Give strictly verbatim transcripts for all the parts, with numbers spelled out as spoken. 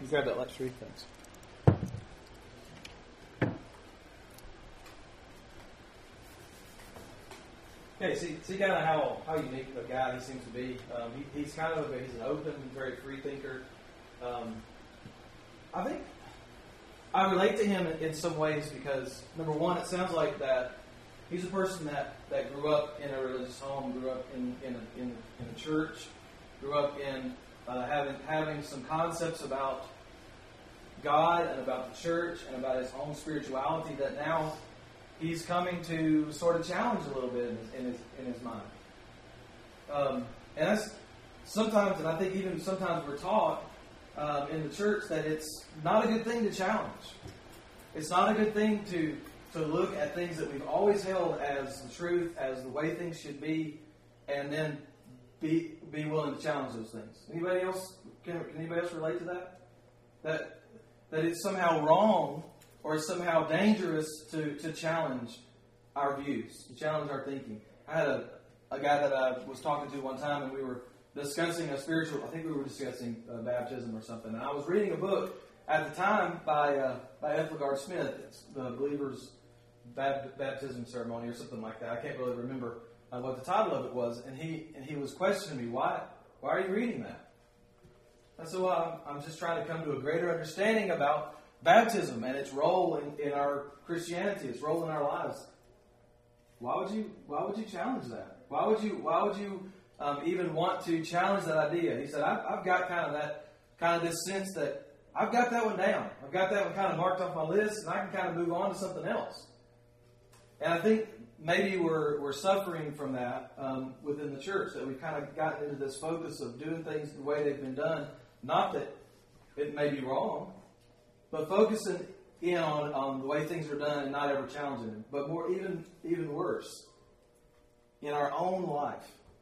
You grab that lecture, thanks. Okay, see, see kind of how, how unique a guy he seems to be. Um, he, he's kind of a, he's an open, very free thinker. Um, I think I relate to him in, in some ways because, number one, it sounds like that he's a person that, that grew up in a religious home, grew up in in a, in, in a church, grew up in uh, having having some concepts about God and about the church and about his own spirituality that now he's coming to sort of challenge a little bit in his in his, in his mind. Um, and that's sometimes, and I think even sometimes we're taught um, in the church that it's not a good thing to challenge. It's not a good thing to to look at things that we've always held as the truth, as the way things should be, and then be be willing to challenge those things. Anybody else? Can, can anybody else relate to that? That that it's somehow wrong or it's somehow dangerous to, to challenge our views, to challenge our thinking. I had a, a guy that I was talking to one time, and we were discussing a spiritual, I think we were discussing uh, baptism or something, and I was reading a book at the time by uh, by Ethelgard Smith. It's the Believer's Bap- Baptism Ceremony or something like that. I can't really remember uh, what the title of it was, and he and he was questioning me, why, why are you reading that? I said, well, I'm, I'm just trying to come to a greater understanding about baptism and its role in, in our Christianity, its role in our lives. Why would you? Why would you challenge that? Why would you? Why would you um, even want to challenge that idea? He said, I've, I've got kind of that, kind of this sense that I've got that one down. I've got that one kind of marked off my list, and I can kind of move on to something else. And I think maybe we're we're suffering from that um, within the church, that we've kind of gotten into this focus of doing things the way they've been done. Not that it may be wrong, but focusing in on, on the way things are done and not ever challenging them. But more, even even worse, in our own life,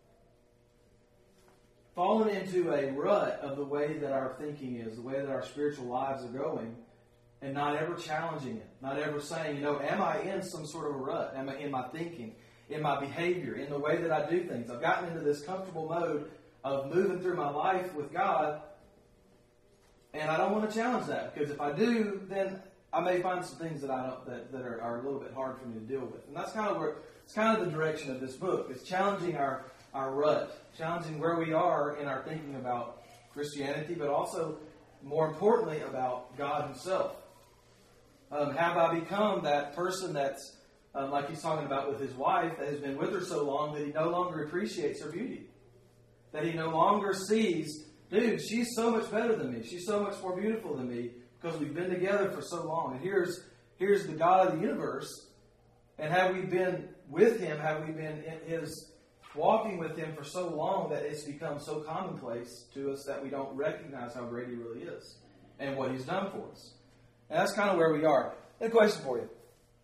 falling into a rut of the way that our thinking is, the way that our spiritual lives are going, and not ever challenging it, not ever saying, you know, am I in some sort of a rut? Am I in my thinking, in my behavior, in the way that I do things? I've gotten into this comfortable mode of moving through my life with God, and I don't want to challenge that, because if I do, then I may find some things that I don't, that, that are, are a little bit hard for me to deal with. And that's kind of where it's kind of the direction of this book. It's challenging our, our rut, challenging where we are in our thinking about Christianity, but also, more importantly, about God Himself. Um, have I become that person that's, um, like he's talking about with his wife, that has been with her so long that he no longer appreciates her beauty? That he no longer sees, dude, she's so much better than me. She's so much more beautiful than me because we've been together for so long. And here's here's the God of the universe. And have we been with Him? Have we been in His walking with Him for so long that it's become so commonplace to us that we don't recognize how great He really is and what He's done for us? And that's kind of where we are. And a question for you.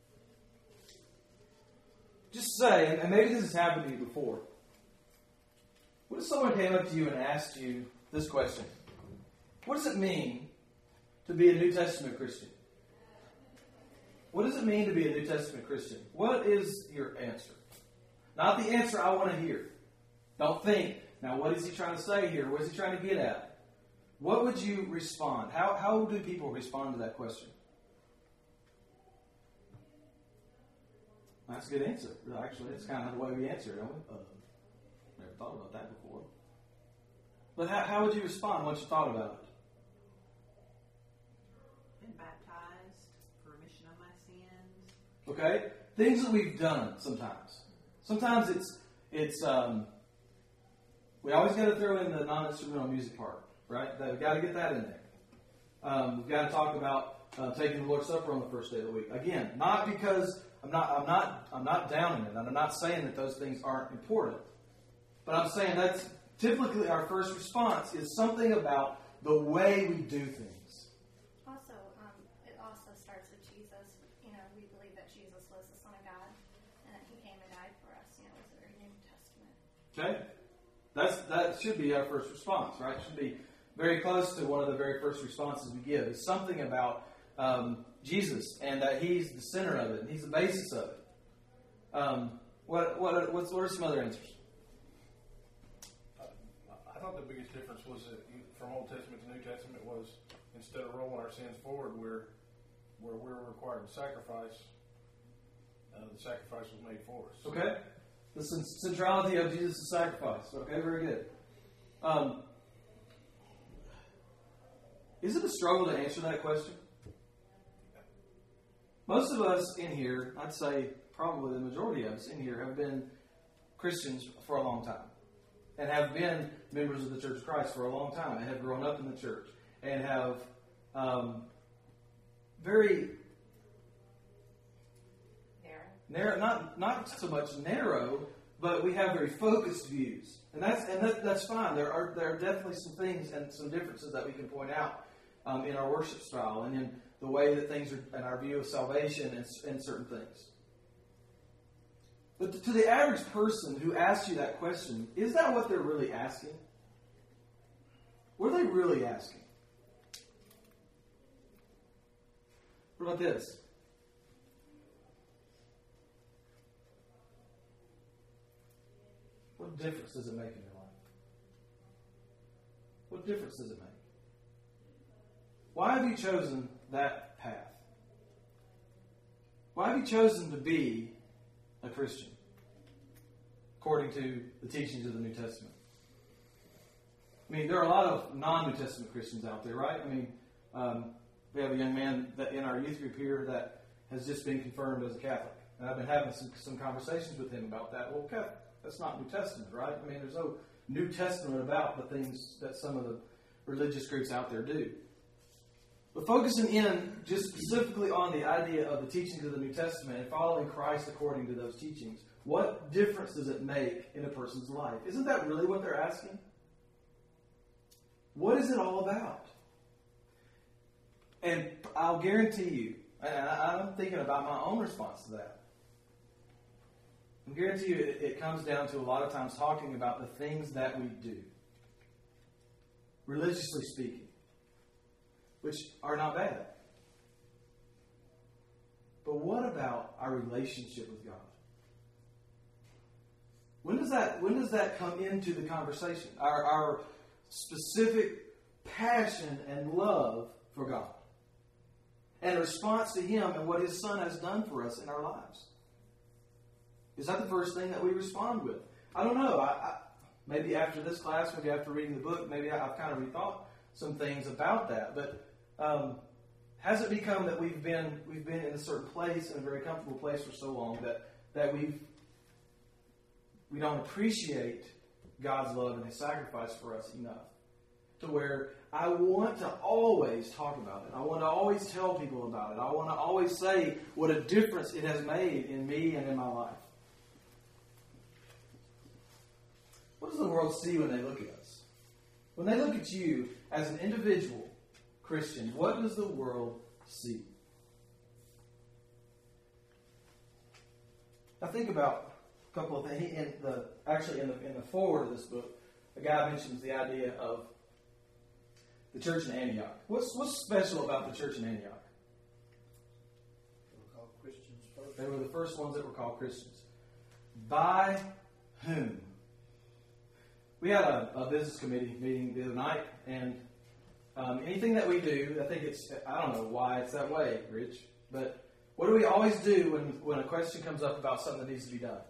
Just say, and maybe this has happened to you before. What if someone came up to you and asked you this question? What does it mean to be a New Testament Christian? What does it mean to be a New Testament Christian? What is your answer? Not the answer I want to hear. Don't think, now what is he trying to say here? What is he trying to get at? What would you respond? How how do people respond to that question? That's a good answer. Actually, it's kind of the way we answer, don't we? Uh, never thought about that before. But how, how would you respond once you thought about it? Been baptized for remission of my sins. Okay? Things that we've done sometimes. Sometimes it's, it's um, we always got to throw in the non-instrumental music part, right? We've got to get that in there. Um, we've got to talk about uh, taking the Lord's Supper on the first day of the week. Again, not because I'm not, I'm not, I'm not downing it. I'm not saying that those things aren't important. But I'm saying that's typically our first response is something about the way we do things. Also, um, it also starts with Jesus. You know, we believe that Jesus was the Son of God and that He came and died for us. You know, it's the very New Testament. Okay? That's, that should be our first response, right? It should be very close to one of the very first responses we give. It's something about um, Jesus and that He's the center of it and He's the basis of it. Um, what, what, what's, what are some other answers? I thought the biggest difference was that from Old Testament to New Testament was instead of rolling our sins forward, we're where we're required to sacrifice, uh, the sacrifice was made for us. Okay? The centrality of Jesus' sacrifice. Okay, very good. Um, is it a struggle to answer that question? Most of us in here, I'd say probably the majority of us in here, have been Christians for a long time. And have been members of the Church of Christ for a long time. And have grown up in the church. And have um, very narrow, not not so much narrow, but we have very focused views, and that's and that, that's fine. There are there are definitely some things and some differences that we can point out um, in our worship style and in the way that things are, and our view of salvation and, and certain things. But to, to the average person who asks you that question, is that what they're really asking? What are they really asking? What about this? What difference does it make in your life? What difference does it make? Why have you chosen that path? Why have you chosen to be a Christian according to the teachings of the New Testament? I mean, there are a lot of non-New Testament Christians out there, right? I mean, um, we have a young man that in our youth group here that has just been confirmed as a Catholic. And I've been having some, some conversations with him about that. Well, Catholic, that's not New Testament, right? I mean, there's no New Testament about the things that some of the religious groups out there do. But focusing in just specifically on the idea of the teachings of the New Testament and following Christ according to those teachings, what difference does it make in a person's life? Isn't that really what they're asking? What is it all about? And I'll guarantee you, and I'm thinking about my own response to that. I guarantee you it, it comes down to a lot of times talking about the things that we do, religiously speaking, which are not bad. But what about our relationship with God? When does that when does that come into the conversation? Our, our specific passion and love for God. And a response to Him and what His Son has done for us in our lives. Is that the first thing that we respond with? I don't know. I, I, maybe after this class, maybe after reading the book, maybe I, I've kind of rethought some things about that. But um, has it become that we've been we've been in a certain place, in a very comfortable place for so long that that we've we don't appreciate God's love and His sacrifice for us enough to where I want to always talk about it. I want to always tell people about it. I want to always say what a difference it has made in me and in my life. What does the world see when they look at us? When they look at you as an individual Christian, what does the world see? I think about a couple of things. In the, actually, in the, in the foreword of this book, a guy mentions the idea of the church in Antioch. What's what's special about the church in Antioch? They were called Christians first. They were the first ones that were called Christians. By whom? We had a, a business committee meeting the other night, and um, anything that we do, I think it's, I don't know why it's that way, Rich, but what do we always do when, when a question comes up about something that needs to be done?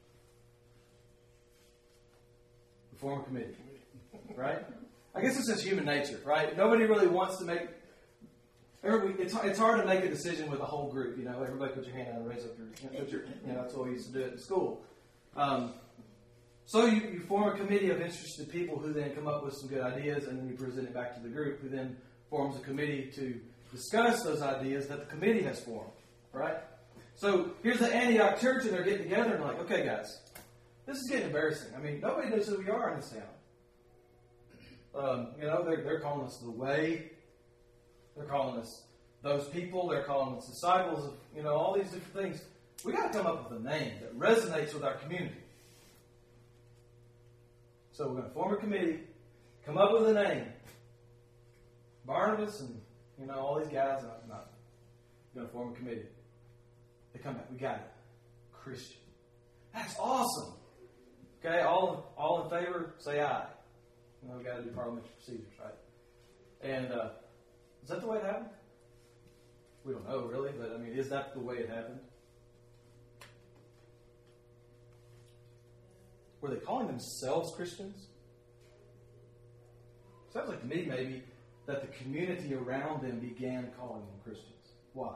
We form a committee, right? I guess it's just human nature, right? Nobody really wants to make... It's, it's hard to make a decision with a whole group, you know. Everybody put your hand out and raise up your... Put your you know, that's what we used to do it in school. Um, so you, you form a committee of interested people who then come up with some good ideas, and then you present it back to the group, who then forms a committee to discuss those ideas that the committee has formed, right? So here's the Antioch church, and they're getting together and like, okay, guys, this is getting embarrassing. I mean, nobody knows who we are in this town. Um, you know, they're, they're calling us the way. They're calling us those people. They're calling us disciples of, you know, all these different things. We got to come up with a name that resonates with our community. So we're going to form a committee, come up with a name. Barnabas and, you know, all these guys. Not, not. We're going to form a committee. They come back. We got it. Christian. That's awesome. Okay, all all in favor, say aye. You know, we've got to do parliamentary procedures, right? And uh, Is that the way it happened? We don't know, really, but I mean, is that the way it happened? Were they calling themselves Christians? Sounds like to me, maybe, that the community around them began calling them Christians. Why?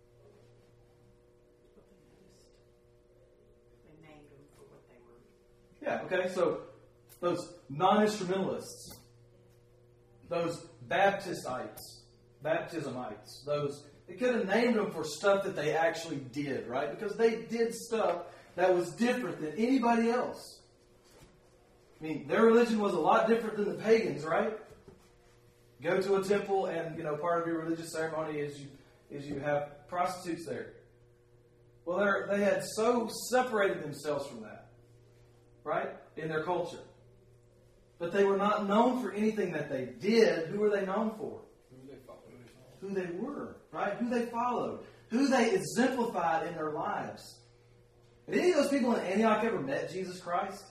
What they noticed. They named them for what they were. Yeah, okay, so those non-instrumentalists, those Baptistites, baptismites, those, they could have named them for stuff that they actually did, right? Because they did stuff that was different than anybody else. I mean, their religion was a lot different than the pagans, right? Go to a temple, and you know part of your religious ceremony is you is you have prostitutes there. Well, they they had so separated themselves from that, right, in their culture. But they were not known for anything that they did. Who were they known for? Who they follow? Who they were, right? Who they followed. Who they exemplified in their lives. Had any of those people in Antioch ever met Jesus Christ?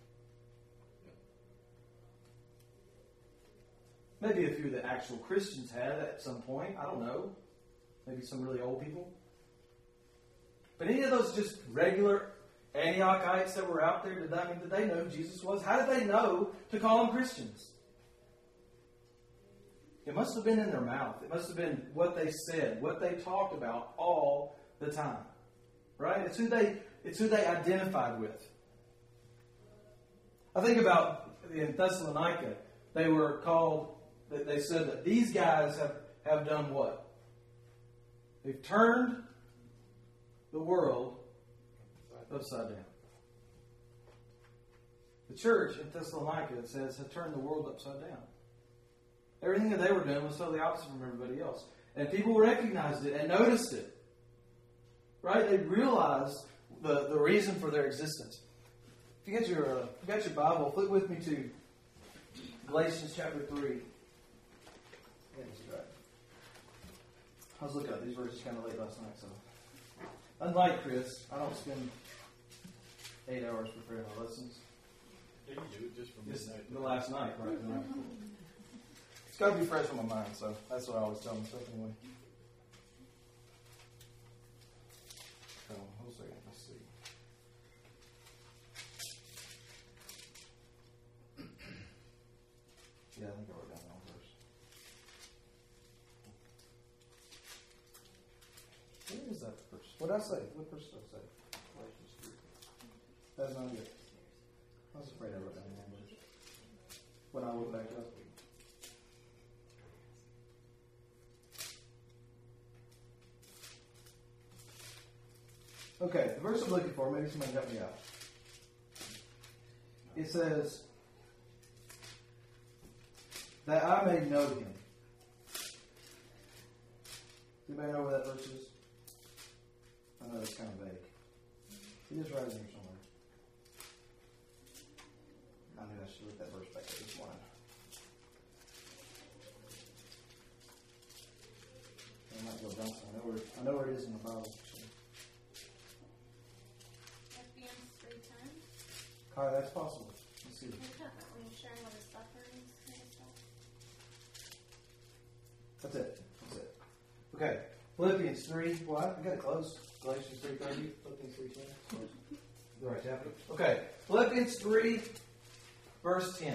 Maybe a few of the actual Christians had at some point. I don't know. Maybe some really old people. But any of those just regular Antiochites that were out there, did, that, I mean, did they know who Jesus was? How did they know to call them Christians? It must have been in their mouth. It must have been what they said, what they talked about all the time. Right? It's who they, it's who they identified with. I think about in Thessalonica, they were called, they said that these guys have, have done what? They've turned the world upside down. The church in Thessalonica, it says, had turned the world upside down. Everything that they were doing was totally opposite from everybody else. And people recognized it and noticed it. Right? They realized the, the reason for their existence. If you get your, uh, if you got your Bible, flip with me to Galatians chapter three. I was looking at these verses kind of late last night, so unlike Chris, I don't spend eight hours preparing my lessons. Yeah, you do it just for Just midnight. the last night, right? right. It's got to be fresh on my mind, so that's what I always tell myself anyway. So, hold a second, let's see. Yeah, I think I wrote down that one first. Where is that verse? What did I say? What verse did I say? That's not it. I was afraid I wrote down the wrong verse. When I look back up. Okay, the verse I'm looking for, maybe somebody help me out. It says, that I may know him. Anybody know where that verse is? I know it's kind of vague. It is right in here somewhere. I knew I should look that verse back at this morning. I might go bounce. I know where I know where it is in the Bible. So. Philippians three ten. All right, that's possible. Let's see. When you're sharing with the sufferings kind of stuff. That's it. That's it. Okay. Philippians three. Well, I got it close. Galatians three thirty. Philippians three ten. The right chapter. Okay. Philippians three, verse ten.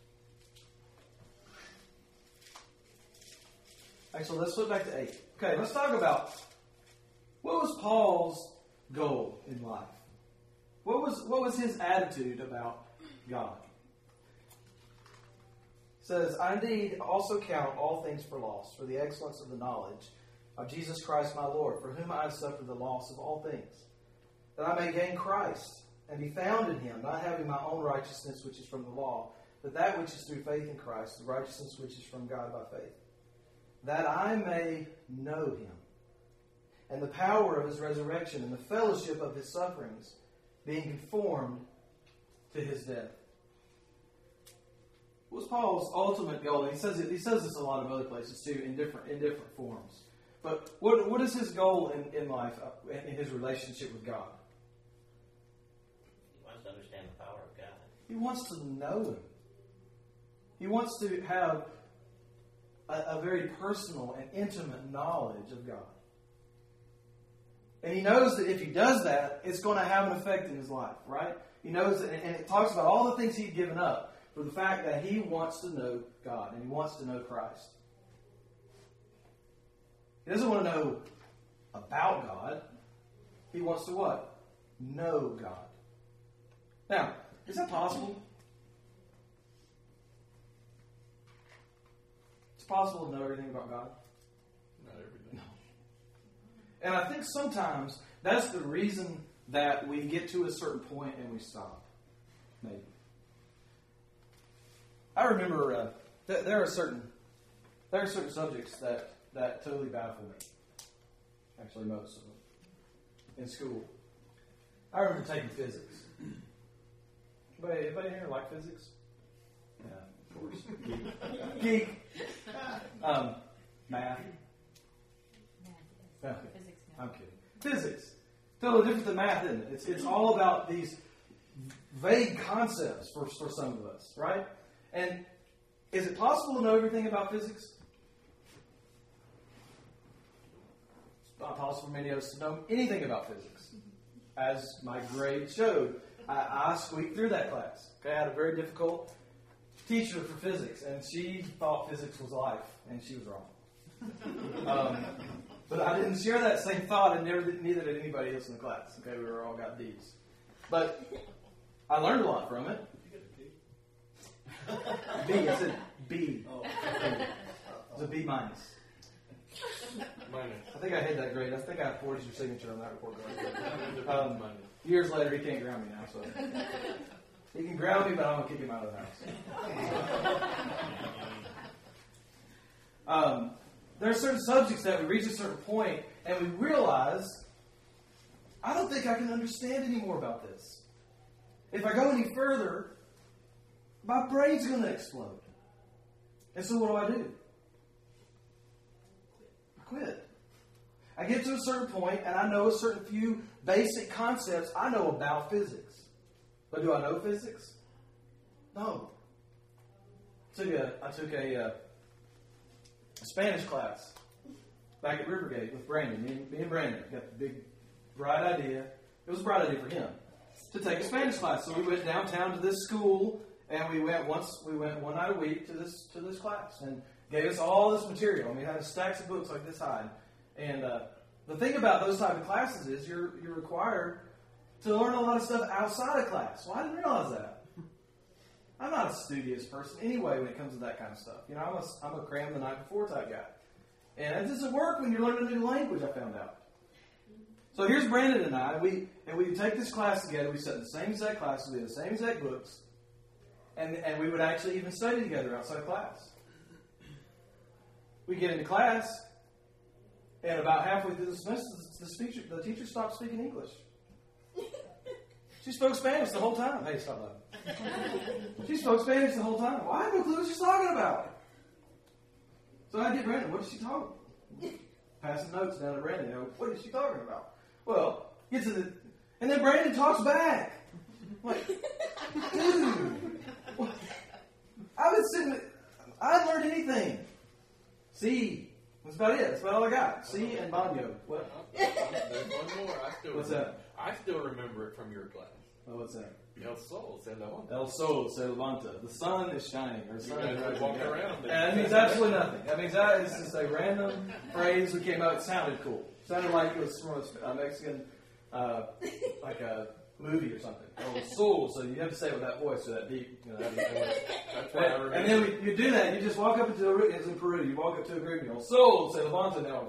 Actually, let's flip back to eight. Okay, let's talk about what was Paul's goal in life. What was what was his attitude about God? It says, I indeed also count all things for loss, for the excellence of the knowledge of Jesus Christ my Lord, for whom I have suffered the loss of all things, that I may gain Christ, and be found in him, not having my own righteousness which is from the law, but that which is through faith in Christ, the righteousness which is from God by faith, that I may know him, and the power of his resurrection, and the fellowship of his sufferings, being conformed to his death. What was Paul's ultimate goal? And he says it, he says this a lot of other places too, in different in different forms. But what what is his goal in, in life, uh, in his relationship with God? He wants to understand the power of God. He wants to know him. He wants to have a, a very personal and intimate knowledge of God. And he knows that if he does that, it's going to have an effect in his life, right? He knows that, and it talks about all the things he'd given up for the fact that he wants to know God and he wants to know Christ. He doesn't want to know about God. He wants to what? Know God. Now, is that possible? It's possible to know everything about God? Not everything. No. And I think sometimes that's the reason that we get to a certain point and we stop. Maybe. I remember uh, th- there are certain there are certain subjects that, that totally baffle me. Actually, most of them. In school. I remember taking physics. Anybody, anybody here like physics? Yeah, of course. Geek. Geek. Um, math. Math, Okay. Physics, no. I'm kidding. Physics. Totally different than math, isn't it? It's, it's all about these vague concepts for, for some of us, right? And is it possible to know everything about physics? It's not possible for many of us to know anything about physics. As my grade showed, I, I squeaked through that class. Okay, I had a very difficult teacher for physics, and she thought physics was life, and she was wrong. Um, but I didn't share that same thought, and never did, neither did anybody else in the class. Okay, we were all got D's. But I learned a lot from it. B, I said B. Oh. It was a B minus. Minus. I think I hid that grade. I think I forged your signature on that report card. Um, Um, years later, he can't ground me now, so he can ground me, but I'm gonna kick him out of the house. um, there are certain subjects that we reach a certain point, and we realize, I don't think I can understand any more about this. If I go any further, my brain's going to explode. And so what do I do? I quit. I get to a certain point, and I know a certain few basic concepts I know about physics. But do I know physics? No. I took a, I took a, uh, a Spanish class back at Rivergate with Brandon. Me and, me and Brandon got the big, bright idea. It was a bright idea for him to take a Spanish class. So we went downtown to this school, and we went once. We went one night a week to this to this class, and gave us all this material. I mean, had stacks of books like this high. And uh, the thing about those type of classes is you're you're required to learn a lot of stuff outside of class. Well, I didn't realize that. I'm not a studious person anyway when it comes to that kind of stuff. You know, I'm a, I'm a cram the night before type guy. And it doesn't work when you're learning a new language, I found out. So here's Brandon and I, we and we take this class together. We sit in the same exact classes, we have the same exact books, and and we would actually even study together outside of class. We get into class, and about halfway through the semester, the teacher, the teacher stopped speaking English. She spoke Spanish the whole time. Hey, stop that. She spoke Spanish the whole time. Well, I have no clue what she's talking about. So I get Brandon, what is she talking about? Passing notes down to Brandon, you know, what is she talking about? Well, get to the, and then Brandon talks back. I'm like, dude, what? I was sitting, I hadn't learned anything. See, that's about it. That's about all I got. See and Banyo. What? There's one more. I still What's remember, that? I still remember it from your class. Oh, what's that? El Sol se levanta. El Sol se levanta. The sun is shining. Or the sun guys is would rising walk again. around there. And that means absolutely nothing. That means that is just a random phrase that came out. It sounded cool. It sounded like it was from a Mexican, uh, like a movie or something. El Sol. So you have to say it with that voice, so that deep. You know, that, That's why I remember. and then we, you do that. You just walk up into a group. It's in Peru. You walk up to a group. You go, Sol se levanta now.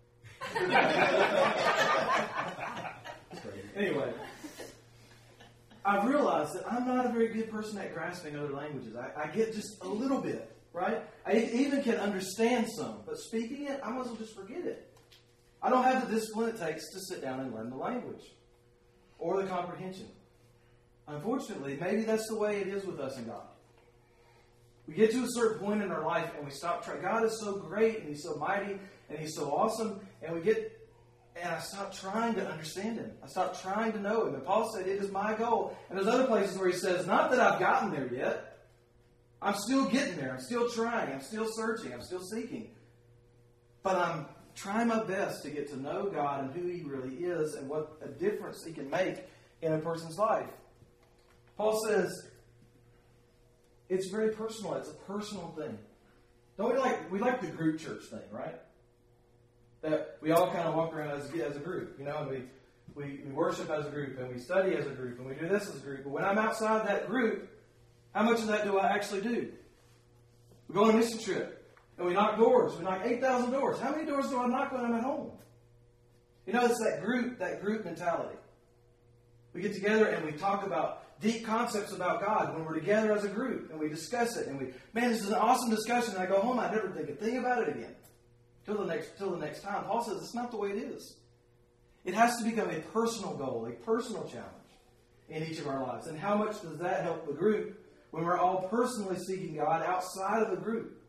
Anyway. I've realized that I'm not a very good person at grasping other languages. I, I get just a little bit, right? I even can understand some, but speaking it, I might as well just forget it. I don't have the discipline it takes to sit down and learn the language or the comprehension. Unfortunately, maybe that's the way it is with us and God. We get to a certain point in our life and we stop trying. God is so great and He's so mighty and He's so awesome, and we get And I stopped trying to understand Him. I stopped trying to know Him. And Paul said, it is my goal. And there's other places where he says, not that I've gotten there yet, I'm still getting there. I'm still trying. I'm still searching. I'm still seeking. But I'm trying my best to get to know God and who He really is and what a difference He can make in a person's life. Paul says it's very personal. It's a personal thing. Don't we like we like the group church thing, right? That we all kind of walk around as, as a group, you know, and we, we, we worship as a group and we study as a group and we do this as a group. But when I'm outside that group, how much of that do I actually do? We go on a mission trip and we knock doors. We knock eight thousand doors. How many doors do I knock when I'm at home? You know, it's that group, that group mentality. We get together and we talk about deep concepts about God when we're together as a group and we discuss it and we, man, this is an awesome discussion. And I go home, I never think a thing about it again. Till the next, till the next time. Paul says it's not the way it is. It has to become a personal goal, a personal challenge in each of our lives. And how much does that help the group when we're all personally seeking God outside of the group?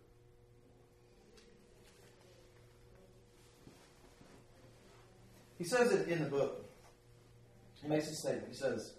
He says it in the book. He makes a statement. He says,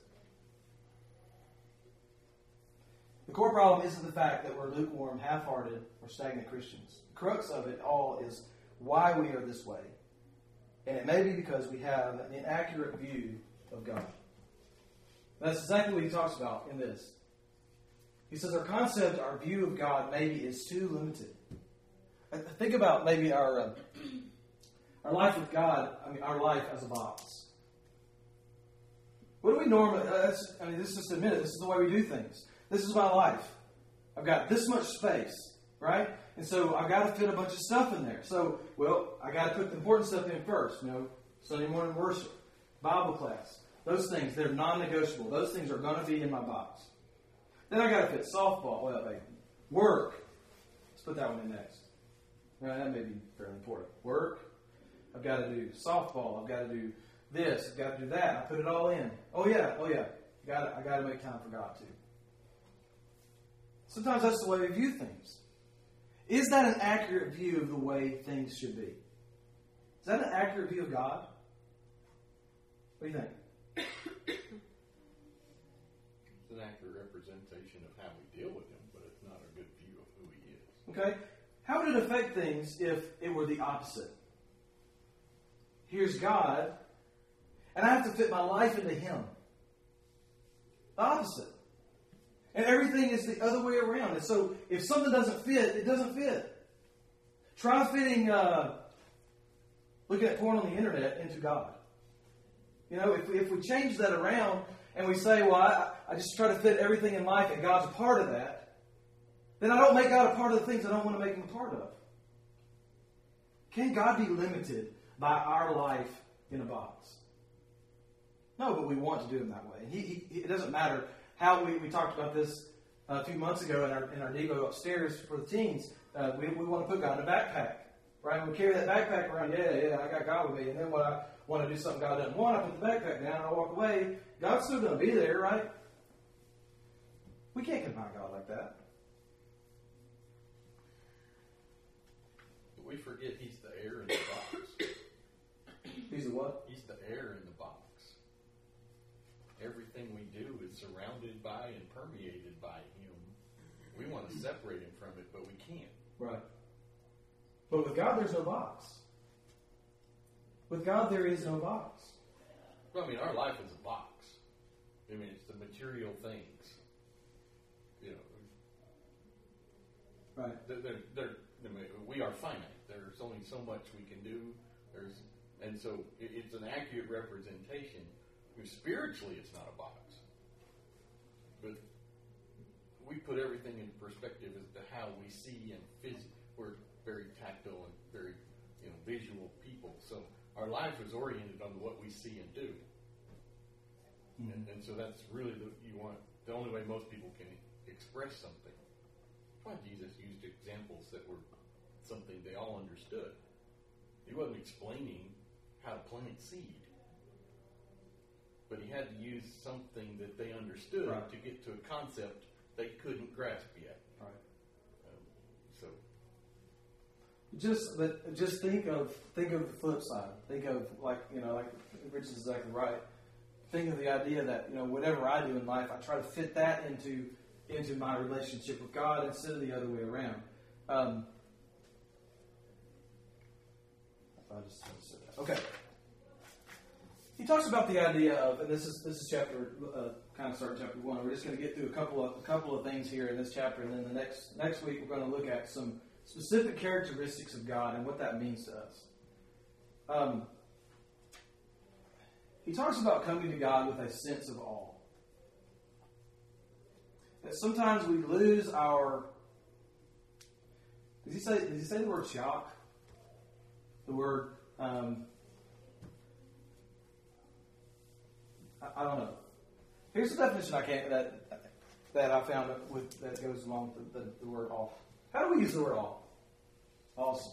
the core problem isn't the fact that we're lukewarm, half-hearted, or stagnant Christians. The crux of it all is why we are this way. And it may be because we have an inaccurate view of God. That's exactly what he talks about in this. He says our concept, our view of God maybe is too limited. Think about maybe our uh, our life with God, I mean our life as a box. What do we normally, uh, I mean, this is just admit it, this is the way we do things. This is my life. I've got this much space, right? And so I've got to fit a bunch of stuff in there. So, well, I got to put the important stuff in first. You know, Sunday morning worship, Bible class. Those things, they're non-negotiable. Those things are going to be in my box. Then I got to fit softball. Well, wait, work. Let's put that one in next. Now, that may be fairly important. Work. I've got to do softball. I've got to do this. I've got to do that. I put it all in. Oh yeah. Oh yeah. Got to, I got to make time for God too. Sometimes that's the way we view things. Is that an accurate view of the way things should be? Is that an accurate view of God? What do you think? It's an accurate representation of how we deal with Him, but it's not a good view of who He is. Okay. How would it affect things if it were the opposite? Here's God, and I have to fit my life into Him. The opposite. And everything is the other way around. And so if something doesn't fit, it doesn't fit. Try fitting, uh, looking at porn on the internet into God. You know, if we, if we change that around and we say, well, I, I just try to fit everything in life and God's a part of that, then I don't make God a part of the things I don't want to make Him a part of. Can God be limited by our life in a box? No, but we want to do Him that way. And he, he, it doesn't matter how we, we talked about this a few months ago in our in our Devo upstairs for the teens. Uh, we, we want to put God in a backpack. Right? We carry that backpack around. Yeah, yeah, I got God with me. And then when I want to do something God doesn't want, I put the backpack down and I walk away. God's still going to be there, right? We can't combine God like that. But we forget He's the air in the box. He's the what? He's the air in the box. Everything we do is surrounded by and permeated by Him. We want to separate Him from it, but we can't. Right. But with God, there's no box. With God, there is no box. Well, I mean, our life is a box. I mean, it's the material things. You know, right? They're, they're, they're, I mean, we are finite. There's only so much we can do. There's, and so it, it's an accurate representation. Spiritually, it's not a box, but we put everything in perspective as to how we see and phys- we're very tactile and very, you know, visual people. So our life is oriented on what we see and do, mm-hmm. and, and so that's really the you want the only way most people can express something. That's why Jesus used examples that were something they all understood. He wasn't explaining how to plant seed. But he had to use something that they understood right. to get to a concept they couldn't grasp yet. Right. Um, so, just but just think of think of the flip side. Think of like you know, like Rich is exactly right. Think of the idea that you know whatever I do in life, I try to fit that into into my relationship with God instead of the other way around. Um, I just said that. Okay. He talks about the idea of, and this is this is chapter, uh, kind of starting chapter one. We're just going to get through a couple of a couple of things here in this chapter, and then the next next week we're going to look at some specific characteristics of God and what that means to us. Um, he talks about coming to God with a sense of awe. That sometimes we lose our. Does he say? Does he say the word shock? The word. Um, I, I don't know. Here's the definition I can't that that I found with that goes along with the, the, the word awe. How do we use the word awe? Awesome.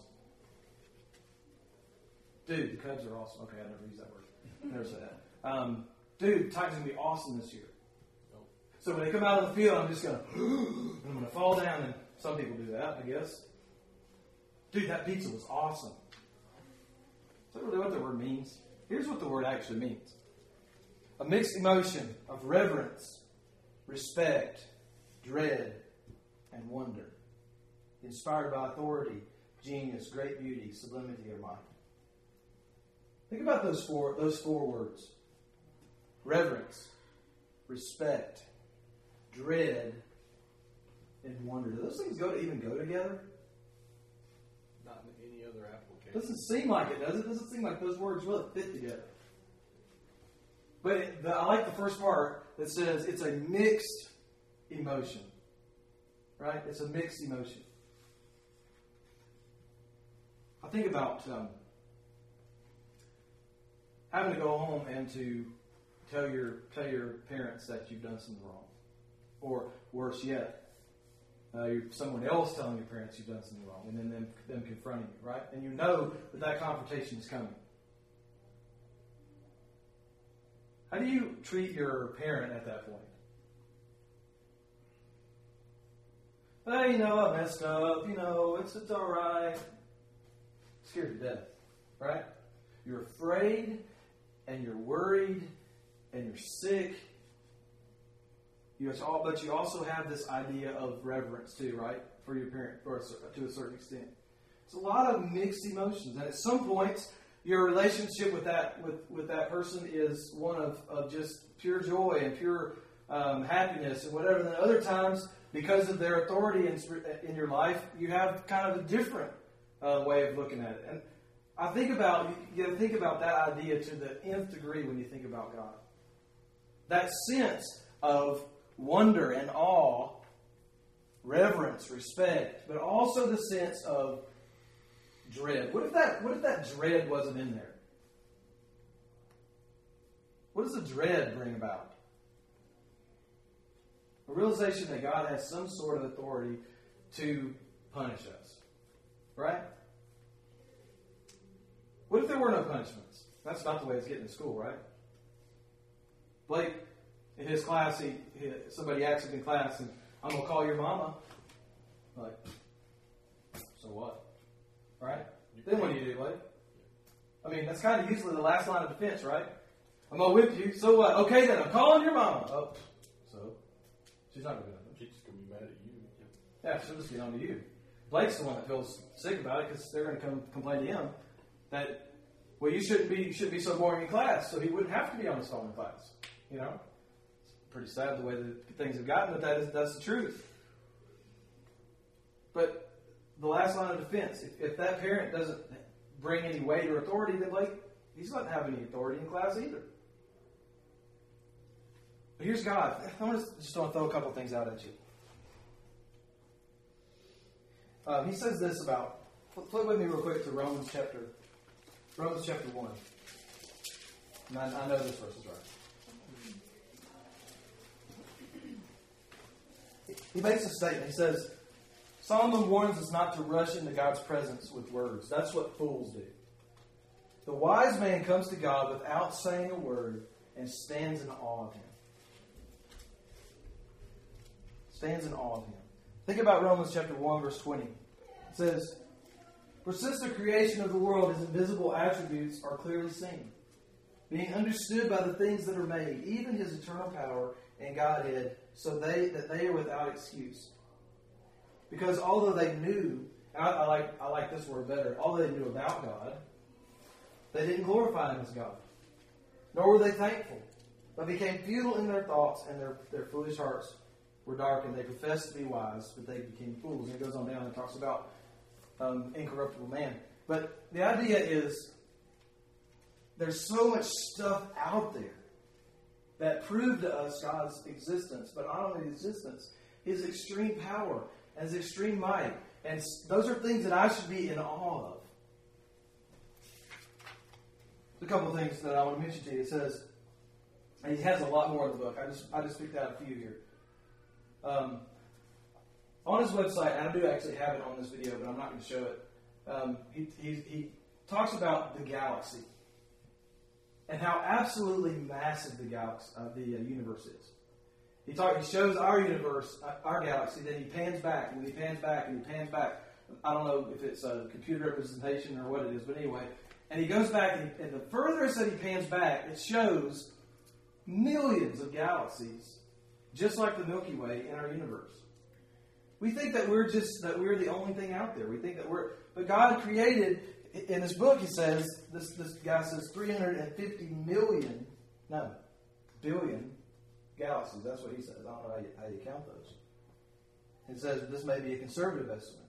Dude, the Cubs are awesome. Okay, I never use that word. Never said that. Um, dude, Titans are going to be awesome this year. So when they come out of the field, I'm just going to, and I'm going to fall down, and some people do that, I guess. Dude, that pizza was awesome. Is that really what the word means? Here's what the word actually means. A mixed emotion of reverence, respect, dread, and wonder. Inspired by authority, genius, great beauty, sublimity, or might. Think about those four, those four words. Reverence, respect, dread, and wonder. Do those things go to even go together? Not in any other application. Doesn't seem like it, does it? Doesn't seem like those words really fit together. But it, the, I like the first part that says it's a mixed emotion. Right? It's a mixed emotion. I think about um, having to go home and to tell your tell your parents that you've done something wrong. Or worse yet, uh, you're someone else telling your parents you've done something wrong, and then them, them confronting you, right? And you know that that confrontation is coming. How do you treat your parent at that point? Hey, you know, I messed up. You know, it's it's all right. Scared to death, right? You're afraid, and you're worried, and you're sick. You all, but you also have this idea of reverence too, right? For your parent, for a, to a certain extent. It's a lot of mixed emotions, and at some points, your relationship with that with, with that person is one of, of just pure joy and pure um, happiness and whatever. And then other times, because of their authority in, in your life, you have kind of a different uh, way of looking at it. And I think about you got to think about that idea to the nth degree when you think about God. That sense of wonder and awe, reverence, respect, but also the sense of dread. What if that what if that dread wasn't in there? What does the dread bring about? A realization that God has some sort of authority to punish us. Right? What if there were no punishments? That's not the way it's getting to school, right? Blake, in his class, he, he somebody asked him in class, and I'm going to call your mama. Like, so what? Right? Then what do you do, Blake? I mean, that's kind of usually the last line of defense, right? I'm going to whip you, so what? Okay, then I'm calling your mama. Oh, so? She's not going to do nothing. She's just going to be mad at you. Yeah, she'll just get on to you. Blake's the one that feels sick about it because they're going to come complain to him that, well, you shouldn't be you shouldn't be so boring in class, so he wouldn't have to be on his phone in class. You know? It's pretty sad the way that things have gotten, but that is that's the truth. But the last line of defense, if, if that parent doesn't bring any weight or authority, then Blake, he's not having any authority in class either. But here's God. I want to just want to throw a couple things out at you. Uh, he says this about, flip with me real quick to Romans chapter, Romans chapter one. And I, I know this verse is right. He makes a statement. He says, Solomon warns us not to rush into God's presence with words. That's what fools do. The wise man comes to God without saying a word and stands in awe of him. Stands in awe of him. Think about Romans chapter one, verse twenty. It says, for since the creation of the world, his invisible attributes are clearly seen, being understood by the things that are made, even his eternal power and Godhead, so they that they are without excuse. Because although they knew, and I, I like I like this word better, although they knew about God, they didn't glorify Him as God, nor were they thankful, but became futile in their thoughts, and their, their foolish hearts were darkened. They professed to be wise, but they became fools. And it goes on down and talks about um, incorruptible man. But the idea is there's so much stuff out there that prove to us God's existence, but not only His existence, His extreme power and His extreme might. And those are things that I should be in awe of. A couple of things that I want to mention to you. It says, and he has a lot more in the book. I just I just picked out a few here. Um, on his website, and I do actually have it on this video, but I'm not going to show it. Um, he, he he talks about the galaxy and how absolutely massive the galaxy, uh, the uh, universe is. He talk, he shows our universe, uh, our galaxy. Then he pans back, and he pans back, and he pans back. I don't know if it's a computer representation or what it is, but anyway. And he goes back, and, he, and the furthest that he pans back, it shows millions of galaxies, just like the Milky Way in our universe. We think that we're just that we're the only thing out there. We think that we're, but God created. In this book, he says this. This guy says three hundred fifty million, no, billion galaxies. That's what he says. I don't know how you, how you count those. He says this may be a conservative estimate.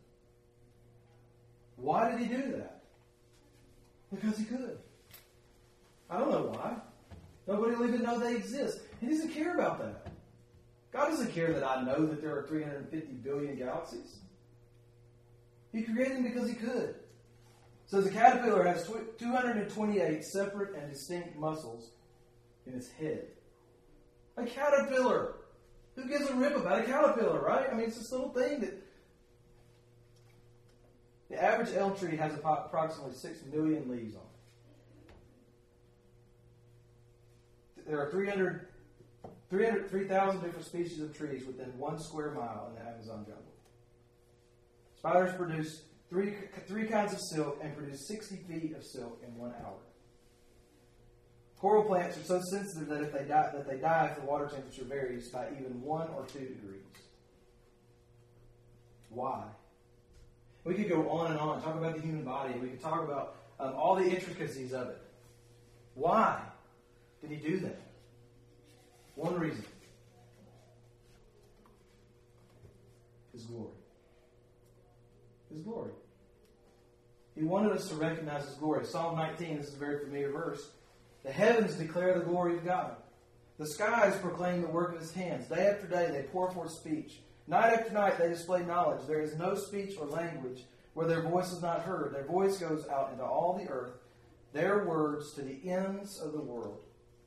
Why did he do that? Because he could. I don't know why. Nobody will even know they exist. He doesn't care about that. God doesn't care that I know that there are three hundred fifty billion galaxies. He created them because he could. It says a caterpillar has two hundred twenty-eight separate and distinct muscles in its head. A caterpillar. Who gives a rip about a caterpillar, right? I mean, it's this little thing that... The average elm tree has approximately six million leaves on it. There are three hundred, three hundred, three thousand different species of trees within one square mile in the Amazon jungle. Spiders produce three, three kinds of silk and produce sixty feet of silk in one hour. Coral plants are so sensitive that if they die, that they die if the water temperature varies by even one or two degrees. Why? We could go on and on, talk about the human body. We could talk about um, all the intricacies of it. Why did he do that? One reason. His glory. His glory. He wanted us to recognize His glory. Psalm nineteen, this is a very familiar verse. The heavens declare the glory of God. The skies proclaim the work of His hands. Day after day they pour forth speech. Night after night they display knowledge. There is no speech or language where their voice is not heard. Their voice goes out into all the earth, their words to the ends of the world.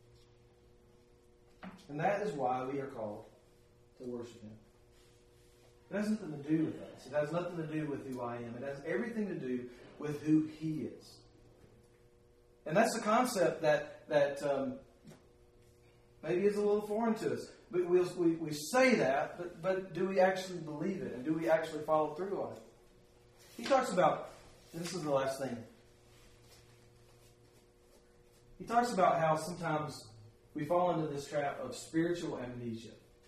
And that is why we are called to worship Him. It has nothing to do with us. It has nothing to do with who I am. It has everything to do with who He is. And that's the concept that that um, maybe is a little foreign to us. But we, we, we say that, but, but do we actually believe it? And do we actually follow through on it? He talks about, this is the last thing. He talks about how sometimes we fall into this trap of spiritual amnesia.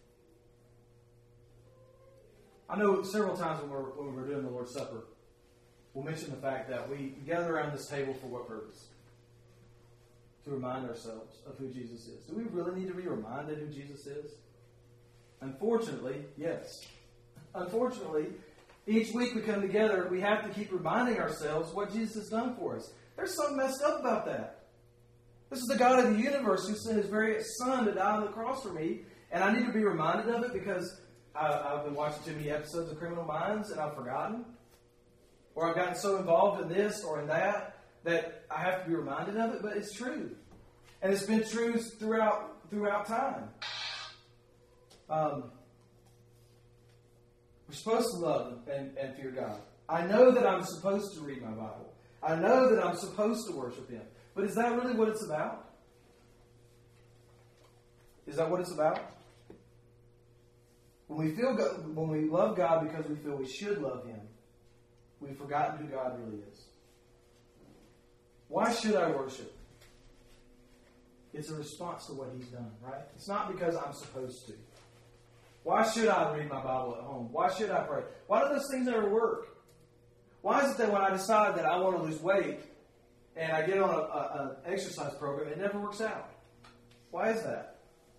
I know several times when we're, when we're doing the Lord's Supper, we'll mention the fact that we gather around this table for what purpose? To remind ourselves of who Jesus is. Do we really need to be reminded who Jesus is? Unfortunately, yes. Unfortunately, each week we come together, we have to keep reminding ourselves what Jesus has done for us. There's something messed up about that. This is the God of the universe who sent His very Son to die on the cross for me, and I need to be reminded of it because I, I've been watching too many episodes of Criminal Minds and I've forgotten. Or I've gotten so involved in this or in that that I have to be reminded of it, but it's true. And it's been true throughout throughout time. Um, we're supposed to love and, and fear God. I know that I'm supposed to read my Bible. I know that I'm supposed to worship Him. But is that really what it's about? Is that what it's about? When we feel God, when we love God because we feel we should love Him, we've forgotten who God really is. Why should I worship? It's a response to what He's done, right? It's not because I'm supposed to. Why should I read my Bible at home? Why should I pray? Why do those things never work? Why is it that when I decide that I want to lose weight and I get on an exercise program, it never works out? Why is that?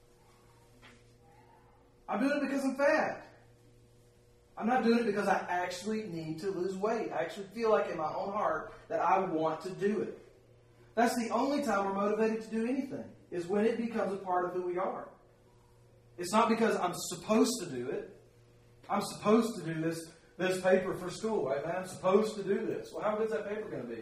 I'm doing it because I'm fat. I'm not doing it because I actually need to lose weight. I actually feel like in my own heart that I want to do it. That's the only time we're motivated to do anything, is when it becomes a part of who we are. It's not because I'm supposed to do it. I'm supposed to do this, this paper for school, right, man? I'm supposed to do this. Well, how good is that paper going to be?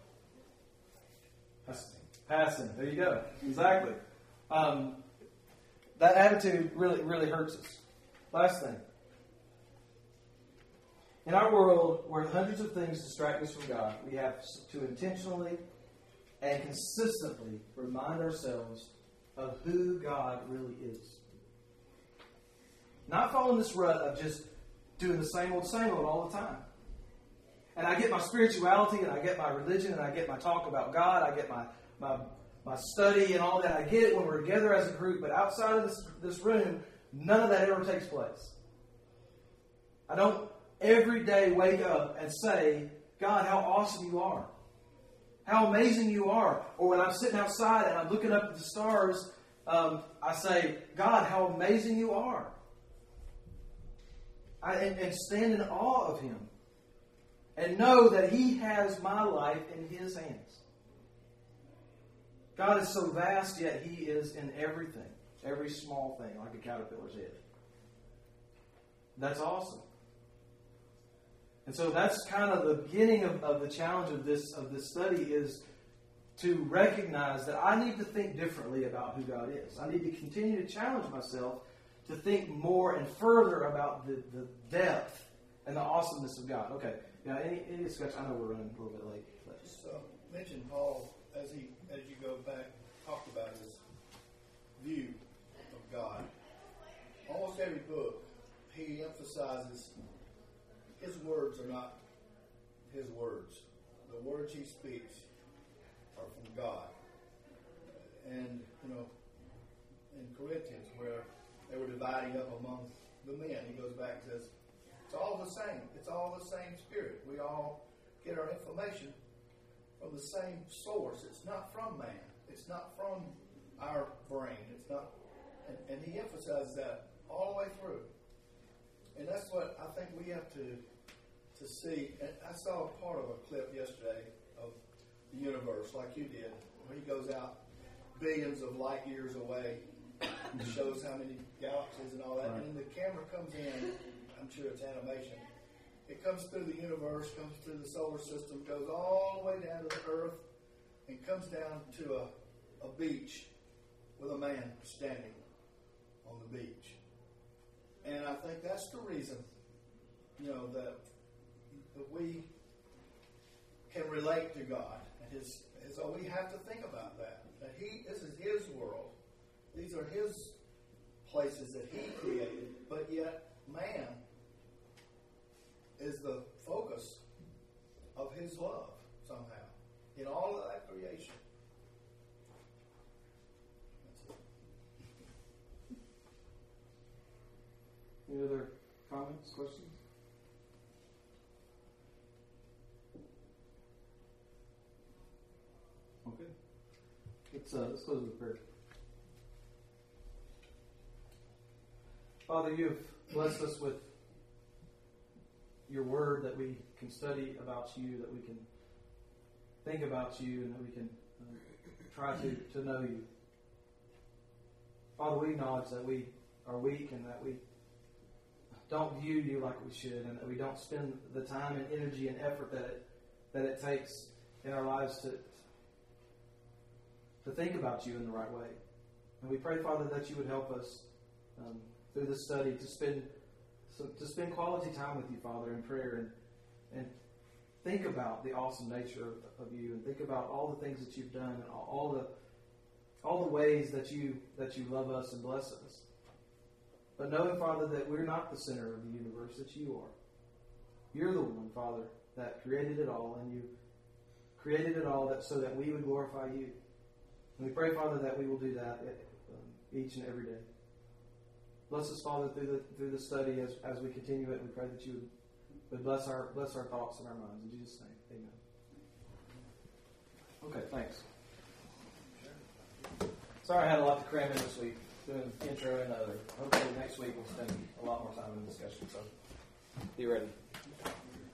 Passing. Passing. There you go. Exactly. Um, that attitude really, really hurts us. Last thing. In our world, where hundreds of things distract us from God, we have to intentionally and consistently remind ourselves of who God really is. Not following this rut of just doing the same old, same old all the time. And I get my spirituality, and I get my religion, and I get my talk about God, I get my my, my study and all that. I get it when we're together as a group, but outside of this, this room, none of that ever takes place. I don't every day wake up and say, God, how awesome you are. How amazing you are. Or when I'm sitting outside and I'm looking up at the stars, um, I say, God, how amazing you are. I, and, and stand in awe of Him. And know that He has my life in His hands. God is so vast, yet He is in everything. Every small thing, like a caterpillar's head. That's awesome. And so that's kind of the beginning of, of the challenge of this of this study, is to recognize that I need to think differently about who God is. I need to continue to challenge myself to think more and further about the, the depth and the awesomeness of God. Okay, now any, any discussion? I know we're running a little bit late. But. Just uh, mention Paul, as he as you go back, talked about his view of God. Almost every book, he emphasizes his words are not his words. The words he speaks are from God. And, you know, in Corinthians, where they were dividing up among the men, he goes back and says, it's all the same. It's all the same Spirit. We all get our information from the same source. It's not from man. It's not from our brain. It's not, and, and he emphasizes that all the way through. And that's what I think we have to to see. And I saw a part of a clip yesterday of the universe, like you did, where he goes out billions of light years away, and shows how many galaxies and all that. Right. And then the camera comes in. I'm sure it's animation. It comes through the universe, comes through the solar system, goes all the way down to the Earth, and comes down to a, a beach with a man standing on the beach. And I think that's the reason, you know, that, that we can relate to God. And his, his, so we have to think about that. That he, this is His world. These are His places that He created. But yet, man is the focus of His love, somehow, in all of that creation. Any other comments, questions? Okay. Let's, uh, let's close with prayer. Father, you have blessed us with your word, that we can study about you, that we can think about you, and that we can uh, try to, to know you. Father, we acknowledge that we are weak and that we don't view you like we should, and that we don't spend the time and energy and effort that it that it takes in our lives to to think about you in the right way. And we pray, Father, that you would help us um, through this study to spend so, to spend quality time with you, Father, in prayer, and and think about the awesome nature of, of you, and think about all the things that you've done, and all, all the all the ways that you that you love us and bless us. But knowing, Father, that we're not the center of the universe, that you are. You're the one, Father, that created it all, and you created it all that so that we would glorify you. And we pray, Father, that we will do that um, each and every day. bless us, Father, through the through the study as, as we continue it. We pray that you would, would bless our bless our thoughts and our minds. In Jesus' name, amen. Okay, thanks. Sorry I had a lot to cram in this week, doing intro and other. Hopefully next week we'll spend a lot more time in discussion, so be ready.